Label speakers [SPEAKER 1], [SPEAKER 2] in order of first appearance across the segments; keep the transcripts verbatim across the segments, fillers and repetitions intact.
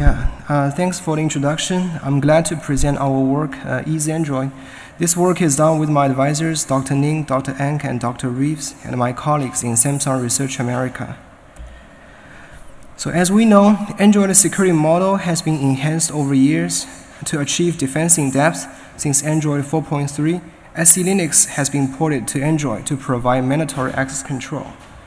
[SPEAKER 1] Yeah, uh, thanks for the introduction. I'm glad to present our work, uh, Easy Android. This work is done with my advisors, Doctor Ning, Doctor Ang, and Doctor Reeves, and my colleagues in Samsung Research America. So as we know, Android security model has been enhanced over years to achieve defense in depth. Since Android four point three, S E Linux has been ported to Android to provide mandatory access control.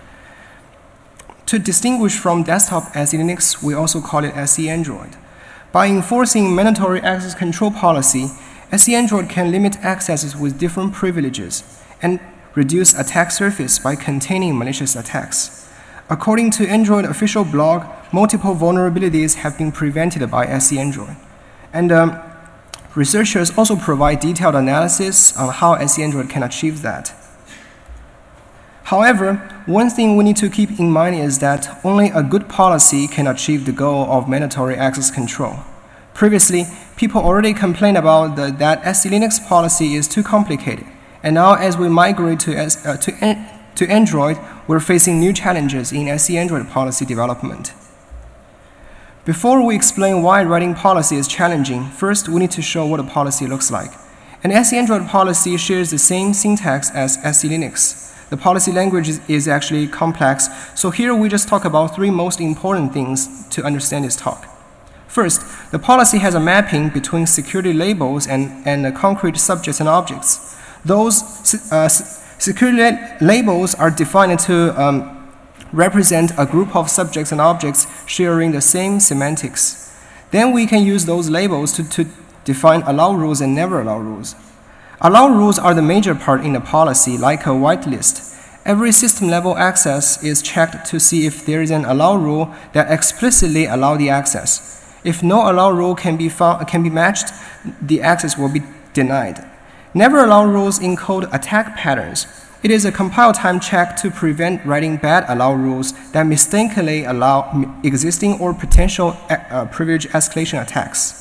[SPEAKER 1] To distinguish from desktop S E Linux, we also call it S E Android. By enforcing mandatory access control policy, S E Android can limit accesses with different privileges and reduce attack surface by containing malicious attacks. According to Android official blog, multiple vulnerabilities have been prevented by S E Android. And um, researchers also provide detailed analysis on how S E Android can achieve that. However, one thing we need to keep in mind is that only a good policy can achieve the goal of mandatory access control. Previously, people already complained about the, that S E Linux policy is too complicated, and now as we migrate to, uh, to, an, to Android, we're facing new challenges in S E Android policy development. Before we explain why writing policy is challenging, first we need to show what a policy looks like. An S E Android policy shares the same syntax as S E Linux. The policy language is, is actually complex, so here we just talk about three most important things to understand this talk. First, the policy has a mapping between security labels and, and uh, concrete subjects and objects. Those uh, security labels are defined to um, represent a group of subjects and objects sharing the same semantics. Then we can use those labels to, to define allow rules and never allow rules. Allow rules are the major part in the policy, like a whitelist. Every system-level access is checked to see if there is an allow rule that explicitly allows the access. If no allow rule can be, found, can be matched, the access will be denied. Never allow rules encode attack patterns. It is a compile time check to prevent writing bad allow rules that mistakenly allow existing or potential uh, privilege escalation attacks.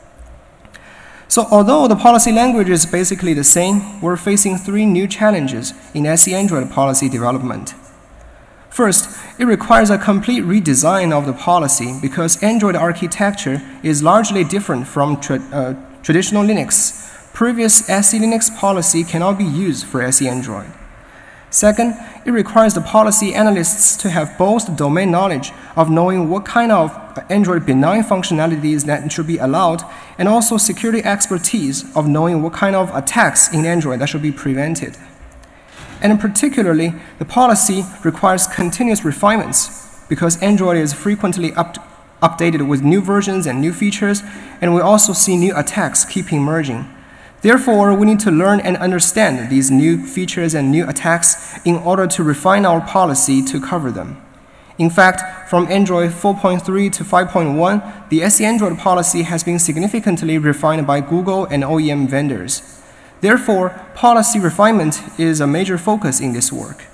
[SPEAKER 1] So although the policy language is basically the same, we're facing three new challenges in S E Android policy development. First, it requires a complete redesign of the policy because Android architecture is largely different from tra uh, traditional Linux. Previous S E Linux policy cannot be used for S E Android. Second, it requires the policy analysts to have both domain knowledge of knowing what kind of Android benign functionalities that should be allowed, and also security expertise of knowing what kind of attacks in Android that should be prevented. And particularly, the policy requires continuous refinements because Android is frequently up updated with new versions and new features, and we also see new attacks keep emerging. Therefore, we need to learn and understand these new features and new attacks in order to refine our policy to cover them. In fact, from Android four point three to five point one, the S E Android policy has been significantly refined by Google and O E M vendors. Therefore, policy refinement is a major focus in this work.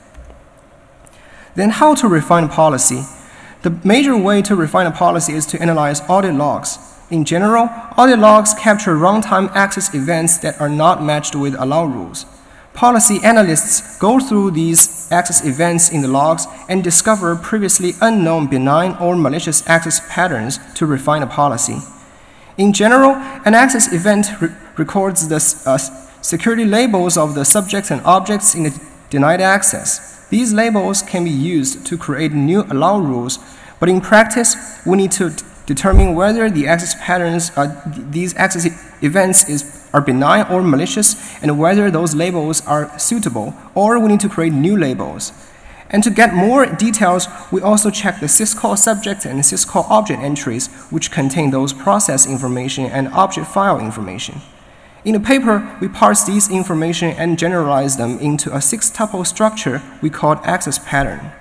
[SPEAKER 1] Then how to refine policy? The major way to refine a policy is to analyze audit logs. In general, audit logs capture runtime access events that are not matched with allow rules. Policy analysts go through these access events in the logs and discover previously unknown benign or malicious access patterns to refine a policy. In general, an access event re records the uh, security labels of the subjects and objects in the denied access. These labels can be used to create new allow rules, but in practice, we need to determine whether the access patterns, uh, these access events is, are benign or malicious, and whether those labels are suitable, or we need to create new labels. And to get more details, we also check the syscall subject and syscall object entries, which contain those process information and object file information. In the paper, we parse these information and generalize them into a six-tuple structure we call access pattern.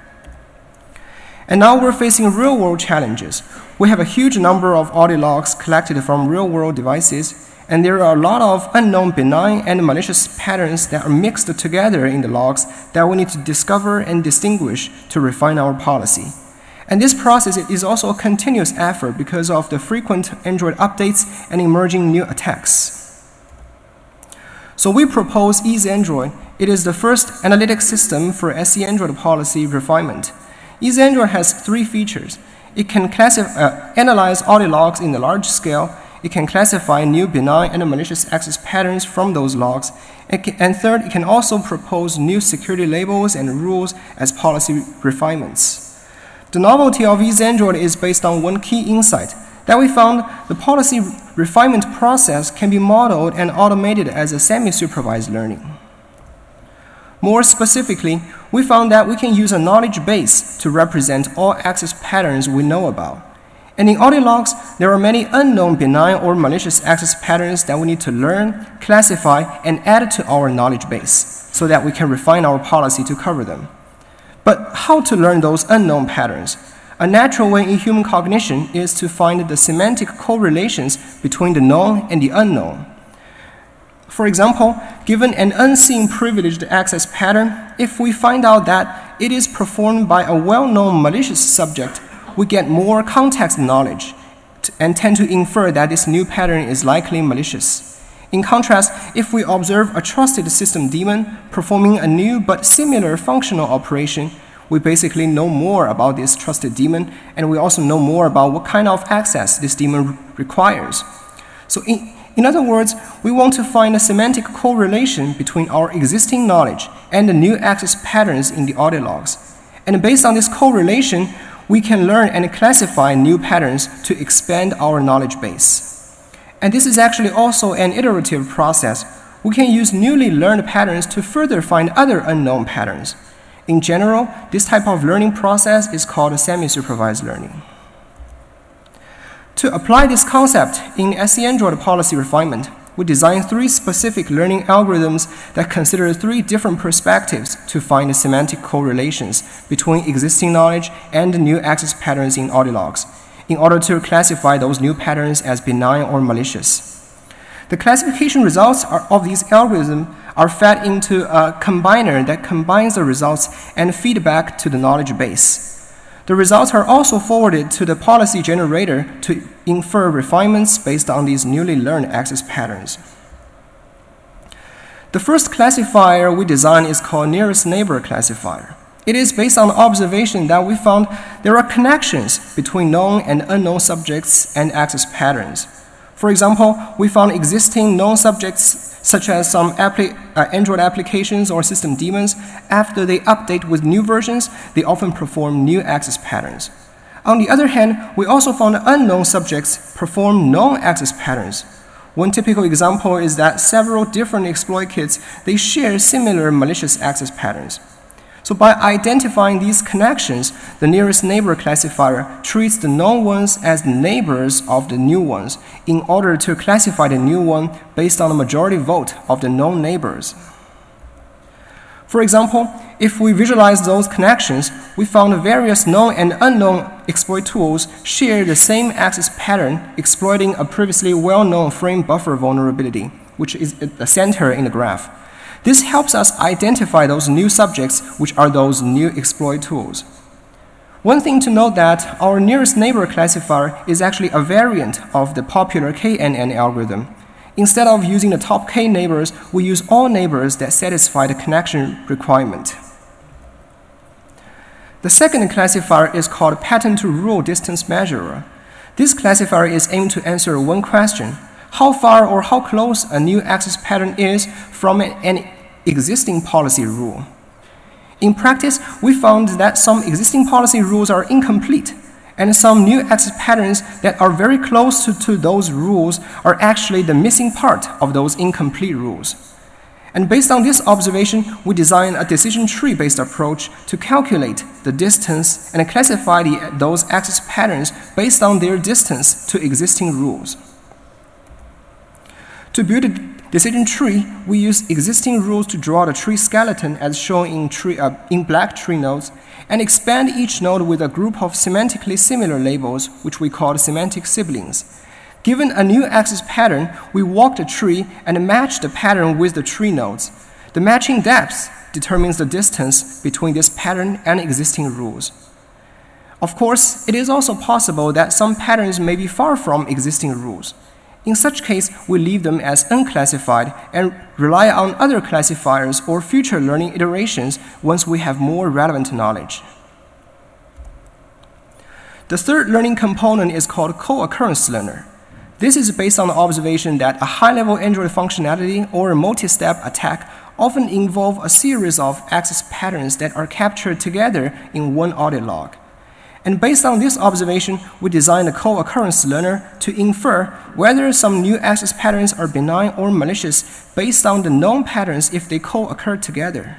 [SPEAKER 1] And now we're facing real-world challenges. We have a huge number of audit logs collected from real-world devices, and there are a lot of unknown benign and malicious patterns that are mixed together in the logs that we need to discover and distinguish to refine our policy. And this process is also a continuous effort because of the frequent Android updates and emerging new attacks. So we propose Easy Android. It is the first analytic system for S E Android policy refinement. Easy Android has three features. It can classify, uh, analyze audit logs in a large scale. It can classify new benign and malicious access patterns from those logs. It can, and third, it can also propose new security labels and rules as policy refinements. The novelty of EasyAndroid is based on one key insight, that we found the policy refinement process can be modeled and automated as a semi-supervised learning. More specifically, we found that we can use a knowledge base to represent all access patterns we know about. And in audit logs, there are many unknown benign or malicious access patterns that we need to learn, classify, and add to our knowledge base so that we can refine our policy to cover them. But how to learn those unknown patterns? A natural way in human cognition is to find the semantic correlations between the known and the unknown. For example, given an unseen privileged access pattern, if we find out that it is performed by a well-known malicious subject, we get more context knowledge and tend to infer that this new pattern is likely malicious. In contrast, if we observe a trusted system daemon performing a new but similar functional operation, we basically know more about this trusted daemon, and we also know more about what kind of access this daemon requires. So in, in other words, we want to find a semantic correlation between our existing knowledge and the new access patterns in the audit logs. And based on this correlation, we can learn and classify new patterns to expand our knowledge base. And this is actually also an iterative process. We can use newly learned patterns to further find other unknown patterns. In general, this type of learning process is called semi-supervised learning. To apply this concept in EasyAndroid policy refinement, we designed three specific learning algorithms that consider three different perspectives to find the semantic correlations between existing knowledge and new access patterns in audit logs, in order to classify those new patterns as benign or malicious. The classification results are, of these algorithms are fed into a combiner that combines the results and feedback to the knowledge base. The results are also forwarded to the policy generator to infer refinements based on these newly learned access patterns. The first classifier we designed is called nearest neighbor classifier. It is based on the observation that we found there are connections between known and unknown subjects and access patterns. For example, we found existing known subjects such as some appli uh, Android applications or system daemons. After they update with new versions, they often perform new access patterns. On the other hand, we also found unknown subjects perform known access patterns. One typical example is that several different exploit kits, they share similar malicious access patterns. So by identifying these connections, the nearest neighbor classifier treats the known ones as the neighbors of the new ones in order to classify the new one based on the majority vote of the known neighbors. For example, if we visualize those connections, we found various known and unknown exploit tools share the same access pattern exploiting a previously well-known frame buffer vulnerability, which is at the center in the graph. This helps us identify those new subjects, which are those new exploit tools. One thing to note that our nearest neighbor classifier is actually a variant of the popular K N N algorithm. Instead of using the top K neighbors, we use all neighbors that satisfy the connection requirement. The second classifier is called pattern-to-rule distance measurer. This classifier is aimed to answer one question: how far or how close a new access pattern is from an existing policy rule. In practice, we found that some existing policy rules are incomplete, and some new access patterns that are very close to, to those rules are actually the missing part of those incomplete rules. And based on this observation, we designed a decision tree-based approach to calculate the distance and classify the, those access patterns based on their distance to existing rules. To build a decision tree, we use existing rules to draw the tree skeleton as shown in, tree, uh, in black tree nodes, and expand each node with a group of semantically similar labels, which we call semantic siblings. Given a new access pattern, we walk the tree and match the pattern with the tree nodes. The matching depth determines the distance between this pattern and existing rules. Of course, it is also possible that some patterns may be far from existing rules. In such case, we leave them as unclassified and rely on other classifiers or future learning iterations once we have more relevant knowledge. The third learning component is called co-occurrence learner. This is based on the observation that a high-level Android functionality or a multi-step attack often involve a series of access patterns that are captured together in one audit log. And based on this observation, we designed a co-occurrence learner to infer whether some new access patterns are benign or malicious based on the known patterns if they co-occur together.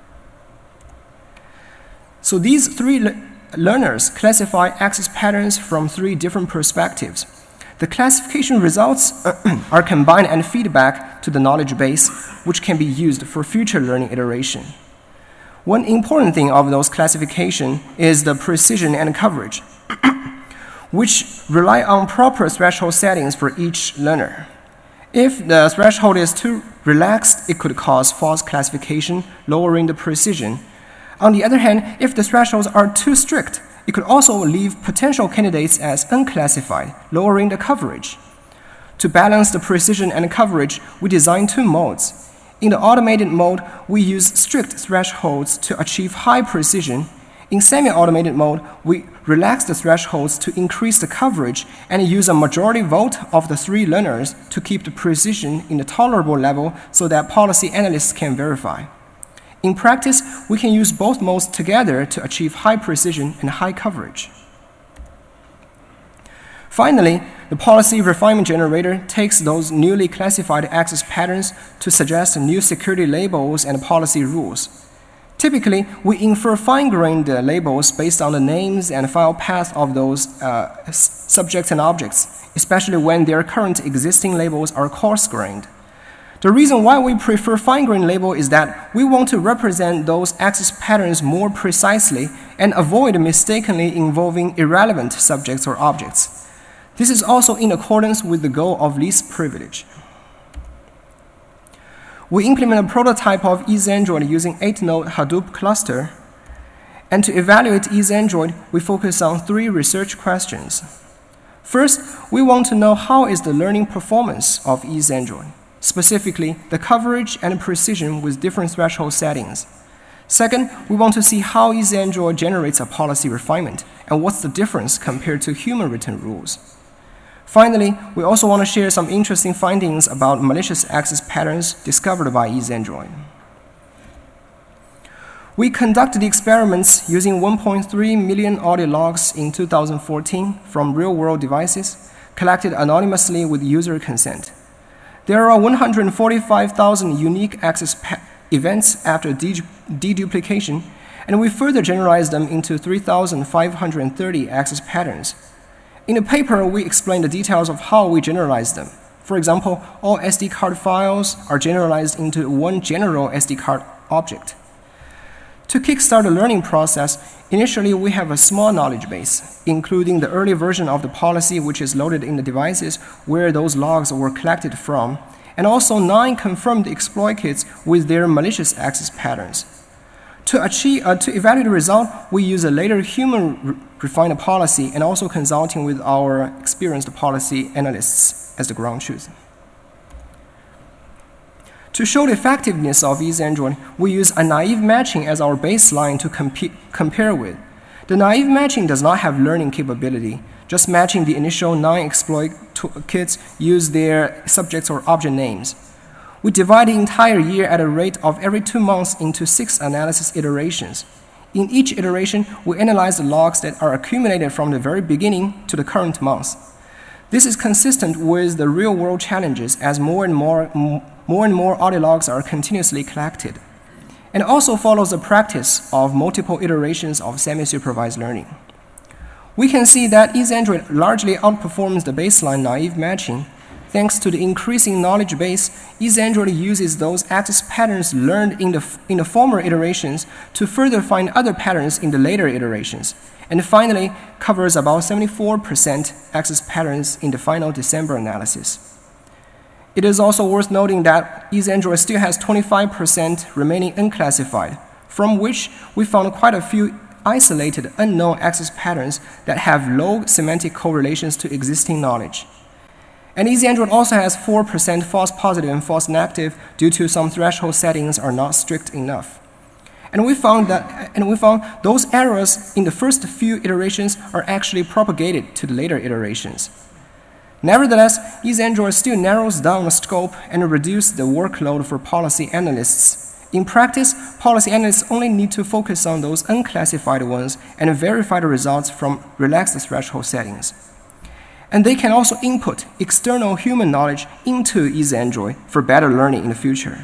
[SPEAKER 1] So these three le learners classify access patterns from three different perspectives. The classification results are combined and feedback to the knowledge base, which can be used for future learning iteration. One important thing of those classification is the precision and coverage, which rely on proper threshold settings for each learner. If the threshold is too relaxed, it could cause false classification, lowering the precision. On the other hand, if the thresholds are too strict, it could also leave potential candidates as unclassified, lowering the coverage. To balance the precision and coverage, we designed two modes. In the automated mode, we use strict thresholds to achieve high precision. In semi-automated mode, we relax the thresholds to increase the coverage and use a majority vote of the three learners to keep the precision in the tolerable level so that policy analysts can verify. In practice, we can use both modes together to achieve high precision and high coverage. Finally, the policy refinement generator takes those newly classified access patterns to suggest new security labels and policy rules. Typically, we infer fine-grained labels based on the names and file paths of those uh, subjects and objects, especially when their current existing labels are coarse-grained. The reason why we prefer fine-grained label is that we want to represent those access patterns more precisely and avoid mistakenly involving irrelevant subjects or objects. This is also in accordance with the goal of least privilege. We implement a prototype of EaseAndroid using eight node Hadoop cluster. And to evaluate EaseAndroid, we focus on three research questions. First, we want to know how is the learning performance of EaseAndroid. Specifically, the coverage and precision with different threshold settings. Second, we want to see how EaseAndroid generates a policy refinement and what's the difference compared to human written rules. Finally, we also want to share some interesting findings about malicious access patterns discovered by EaseAndroid. We conducted experiments using one point three million audit logs in two thousand fourteen from real-world devices collected anonymously with user consent. There are one hundred forty-five thousand unique access events after deduplication, and we further generalized them into three thousand five hundred thirty access patterns. In the paper, we explain the details of how we generalize them. For example, all S D card files are generalized into one general S D card object. To kickstart the learning process, initially we have a small knowledge base, including the early version of the policy which is loaded in the devices where those logs were collected from, and also nine confirmed exploit kits with their malicious access patterns. To, achieve, uh, to evaluate the result, we use a later human-refined policy and also consulting with our experienced policy analysts as the ground truth. To show the effectiveness of EaseAndroid, we use a naive matching as our baseline to compare with. The naive matching does not have learning capability, just matching the initial nine exploit kits use their subjects or object names. We divide the entire year at a rate of every two months into six analysis iterations. In each iteration, we analyze the logs that are accumulated from the very beginning to the current month. This is consistent with the real-world challenges as more and more, more and more audit logs are continuously collected, and also follows the practice of multiple iterations of semi-supervised learning. We can see that EaseAndroid largely outperforms the baseline naive matching. Thanks to the increasing knowledge base, EaseAndroid uses those access patterns learned in the, in the former iterations to further find other patterns in the later iterations, and finally covers about seventy-four percent access patterns in the final December analysis. It is also worth noting that EaseAndroid still has twenty-five percent remaining unclassified, from which we found quite a few isolated unknown access patterns that have low semantic correlations to existing knowledge. And EaseAndroid also has four percent false positive and false negative due to some threshold settings are not strict enough. And we found that, and we found those errors in the first few iterations are actually propagated to the later iterations. Nevertheless, EasyAndroid still narrows down the scope and reduces the workload for policy analysts. In practice, policy analysts only need to focus on those unclassified ones and verify the results from relaxed threshold settings. And they can also input external human knowledge into EasyAndroid for better learning in the future.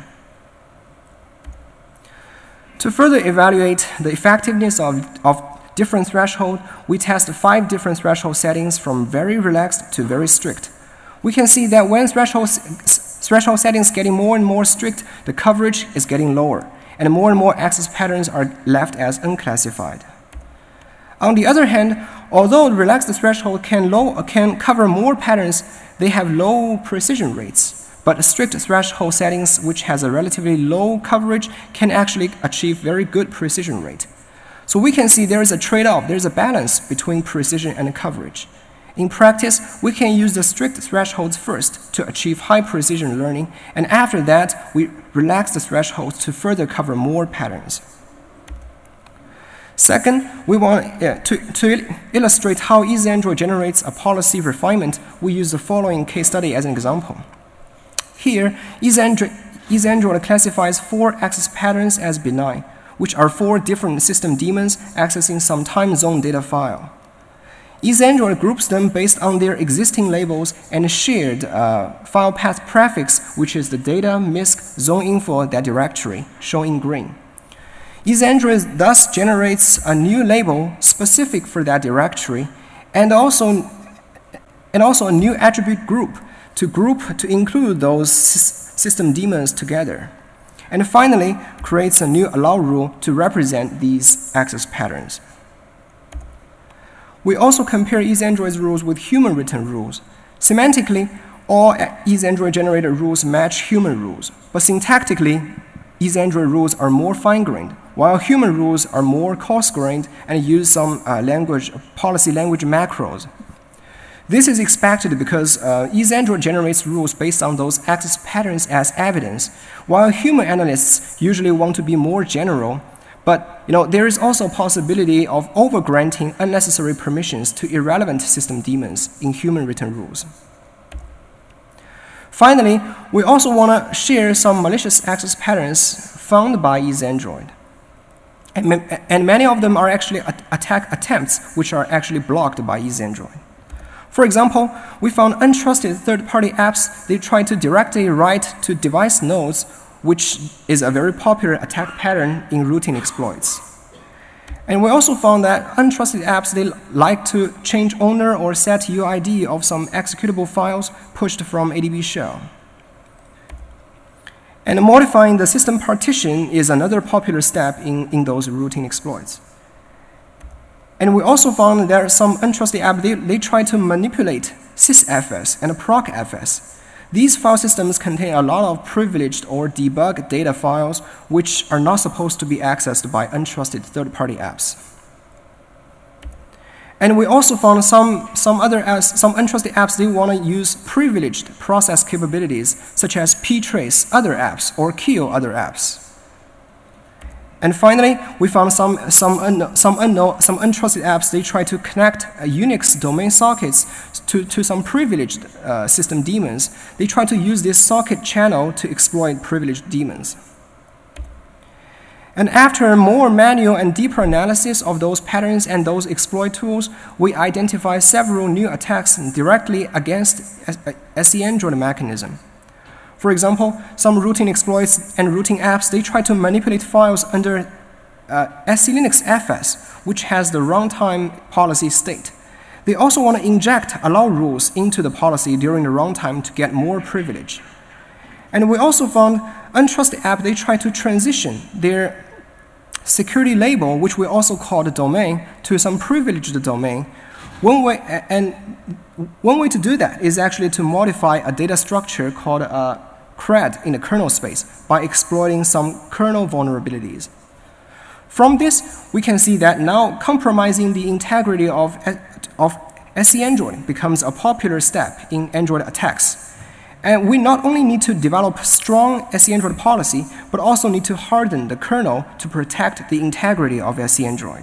[SPEAKER 1] To further evaluate the effectiveness of, of different thresholds, we test five different threshold settings from very relaxed to very strict. We can see that when threshold, threshold settings getting more and more strict, the coverage is getting lower, and more and more access patterns are left as unclassified. On the other hand, although the relaxed threshold can, low, can cover more patterns, they have low precision rates. But strict threshold settings, which has a relatively low coverage, can actually achieve very good precision rate. So we can see there is a trade-off, there is a balance between precision and coverage. In practice, we can use the strict thresholds first to achieve high precision learning, and after that, we relax the thresholds to further cover more patterns. Second, we want uh, to, to illustrate how EasyAndroid generates a policy refinement, we use the following case study as an example. Here, EasyAndroid, EasyAndroid classifies four access patterns as benign, which are four different system daemons accessing some time zone data file. EasyAndroid groups them based on their existing labels and shared uh, file path prefix, which is the data, misc, zone info, that directory, shown in green. EasyAndroid thus generates a new label specific for that directory, and also, and also a new attribute group to group to include those system daemons together. And finally, creates a new allow rule to represent these access patterns. We also compare EasyAndroid's rules with human written rules. Semantically, all EasyAndroid generated rules match human rules, but syntactically, EasyAndroid rules are more fine-grained, while human rules are more coarse-grained and use some uh, language, policy language macros. This is expected because uh, EasyAndroid generates rules based on those access patterns as evidence, while human analysts usually want to be more general. But you know, there is also a possibility of over-granting unnecessary permissions to irrelevant system daemons in human written rules. Finally, we also want to share some malicious access patterns found by EasyAndroid. And, and many of them are actually attack attempts which are actually blocked by EasyAndroid. For example, we found untrusted third-party apps. They try to directly write to device nodes, which is a very popular attack pattern in routine exploits. And we also found that untrusted apps, they like to change owner or set U I D of some executable files pushed from A D B shell. And modifying the system partition is another popular step in, in those routine exploits. And we also found there are some untrusted apps, they, they try to manipulate sysfs and procfs. These file systems contain a lot of privileged or debug data files which are not supposed to be accessed by untrusted third-party apps. And we also found some, some other apps, some untrusted apps, they want to use privileged process capabilities such as ptrace other apps or kill other apps. And finally, we found some, some, un, some, unknown, some untrusted apps, they try to connect uh, Unix domain sockets to, to some privileged uh, system daemons. They try to use this socket channel to exploit privileged daemons. And after more manual and deeper analysis of those patterns and those exploit tools, we identify several new attacks directly against EasyAndroid mechanism. For example, some routine exploits and routine apps, they try to manipulate files under uh, SELinux F S, which has the runtime policy state. They also want to inject allow rules into the policy during the runtime to get more privilege. And we also found untrusted apps, they try to transition their security label, which we also call the domain, to some privileged domain. One way, and one way to do that is actually to modify a data structure called uh, CRED in the kernel space by exploiting some kernel vulnerabilities. From this, we can see that now compromising the integrity of, of EasyAndroid becomes a popular step in Android attacks. And we not only need to develop strong S E Android policy, but also need to harden the kernel to protect the integrity of S E Android.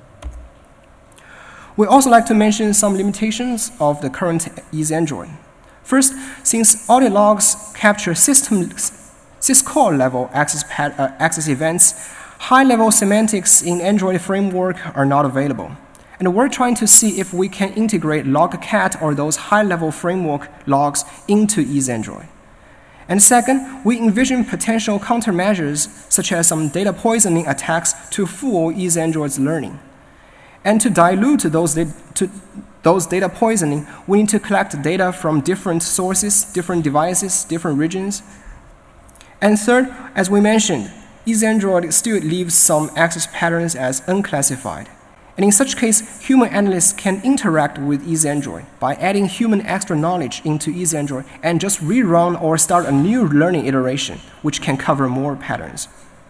[SPEAKER 1] We also like to mention some limitations of the current Easy Android. First, since audit logs capture system syscall level access, pad, uh, access events, high-level semantics in Android framework are not available. And we're trying to see if we can integrate Logcat or those high-level framework logs into Easy Android. And second, we envision potential countermeasures such as some data poisoning attacks to fool Easy Android's learning. And to dilute those, to those data poisoning, we need to collect data from different sources, different devices, different regions. And third, as we mentioned, Easy Android still leaves some access patterns as unclassified. And in such case, human analysts can interact with Easy Android by adding human extra knowledge into Easy Android and just rerun or start a new learning iteration, which can cover more patterns.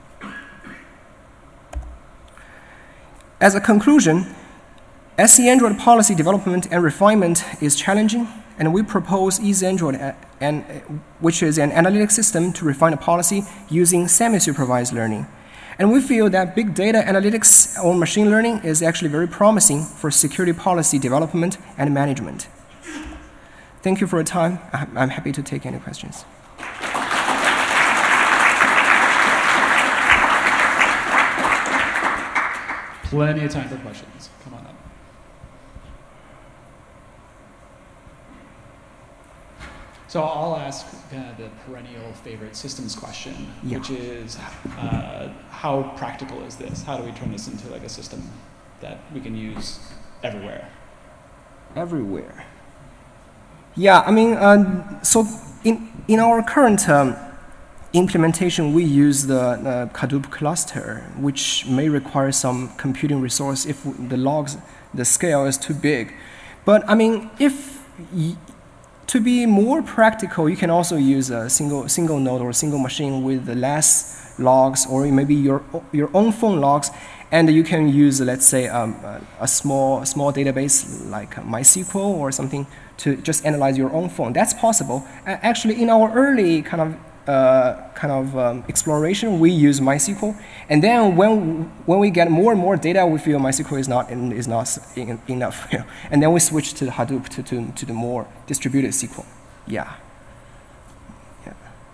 [SPEAKER 1] As a conclusion, S E Android policy development and refinement is challenging, and we propose Easy Android, and, which is an analytic system to refine a policy using semi-supervised learning. And we feel that big data analytics or machine learning is actually very promising for security policy development and management. Thank you for your time. I'm happy to take any questions.
[SPEAKER 2] Plenty of time for questions. Come on up. So I'll ask kind of the perennial favorite systems question, yeah. which is uh, how practical is this? How do we turn this into like a system that we can use everywhere?
[SPEAKER 1] Everywhere. Yeah, I mean, uh, so in, in our current um, implementation, we use the uh, Hadoop cluster, which may require some computing resource if the logs, the scale is too big. But I mean, if y to be more practical, you can also use a single single node or a single machine with less logs, or maybe your your own phone logs, and you can use, let's say, um, a small small database like MySQL or something to just analyze your own phone. That's possible. Actually, in our early kind of uh, kind of um, exploration, we use MySQL, and then when when we get more and more data, we feel MySQL is not in, is not in, enough, you know, and then we switch to Hadoop to, to to the more distributed S Q L. Yeah. Yeah.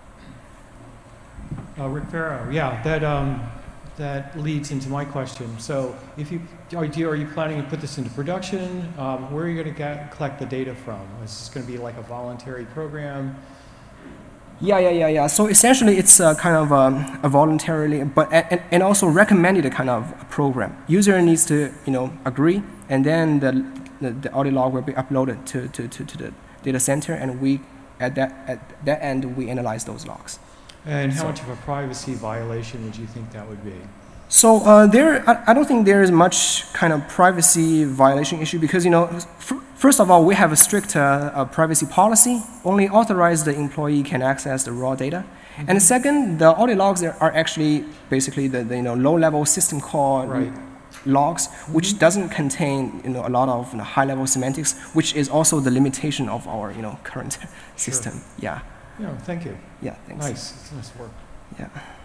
[SPEAKER 3] Uh, Rick Farrow. Yeah, that um, that leads into my question. So, if you are you, are you planning to put this into production? Um, where are you going to collect the data from? Is this going to be like a voluntary program?
[SPEAKER 1] Yeah, yeah, yeah, yeah. So essentially, it's a kind of um, a voluntarily, but and, and also recommended kind of program. User needs to, you know, agree, and then the the, the audit log will be uploaded to, to, to, to the data center, and we at that at that end we analyze those logs.
[SPEAKER 3] And how
[SPEAKER 1] so,
[SPEAKER 3] much of a privacy violation would you think that would be?
[SPEAKER 1] So uh, there, I, I don't think there is much kind of privacy violation issue because, you know, first of all, we have a strict uh, uh, privacy policy. Only authorized employee can access the raw data. Mm-hmm. And second, the audit logs are actually basically the, the you know low-level system call
[SPEAKER 3] right.
[SPEAKER 1] logs, which mm-hmm. doesn't contain you know a lot of you know, high-level semantics, which is also the limitation of our you know current system.
[SPEAKER 3] Sure.
[SPEAKER 1] Yeah.
[SPEAKER 3] Yeah. Thank you.
[SPEAKER 1] Yeah. Thanks.
[SPEAKER 3] Nice. It's nice work.
[SPEAKER 1] Yeah.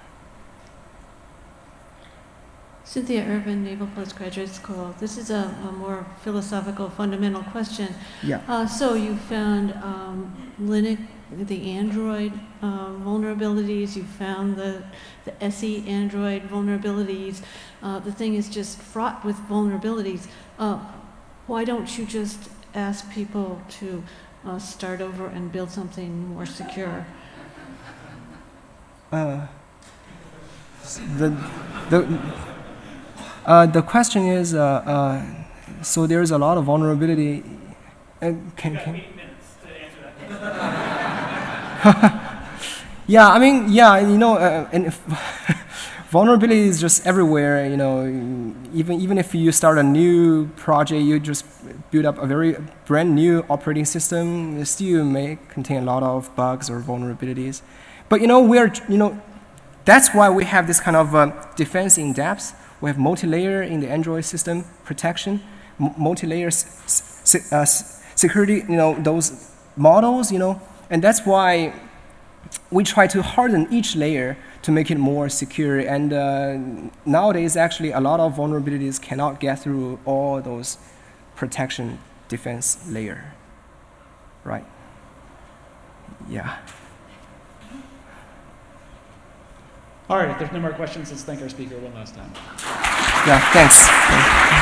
[SPEAKER 4] Cynthia Irvin, Naval Postgraduate School. This is a, a more philosophical, fundamental question.
[SPEAKER 1] Yeah.
[SPEAKER 4] Uh, so you found um, Linux, the Android uh, vulnerabilities. You found the the S E Android vulnerabilities. Uh, the thing is just fraught with vulnerabilities. Uh, why don't you just ask people to uh, start over and build something more secure?
[SPEAKER 1] Uh, the the. Uh, the question is, uh, uh, so there's a lot of vulnerability. Uh, can,
[SPEAKER 5] you got
[SPEAKER 1] can
[SPEAKER 5] eight minutes to answer that question.
[SPEAKER 1] Yeah, I mean, yeah, you know, uh, and if vulnerability is just everywhere. You know, even even if you start a new project, you just build up a very brand new operating system, it still may contain a lot of bugs or vulnerabilities. But you know, we're you know, that's why we have this kind of uh, defense in depth. We have multi-layer in the Android system protection, multi-layer uh, security. You know those models. You know, And that's why we try to harden each layer to make it more secure. And uh, nowadays, actually, a lot of vulnerabilities cannot get through all those protection defense layer. Right? Yeah.
[SPEAKER 2] All right, if there's no more questions, let's thank our speaker one last time.
[SPEAKER 1] Yeah, thanks.